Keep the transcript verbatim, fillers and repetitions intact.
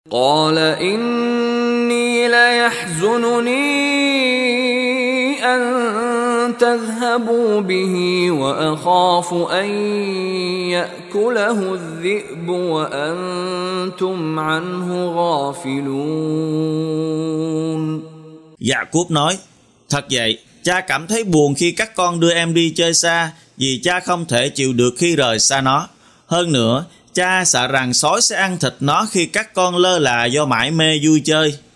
قال إني ليحزنني أن تذهبوا به وأخاف أن يأكله الذئب وأنتم عنه غافلون. Gia-cốp nói: Thật vậy, cha cảm thấy buồn khi các con đưa em đi chơi xa, vì cha không thể chịu được khi rời xa nó. Hơn nữa, cha sợ rằng sói sẽ ăn thịt nó khi các con lơ là do mải mê vui chơi.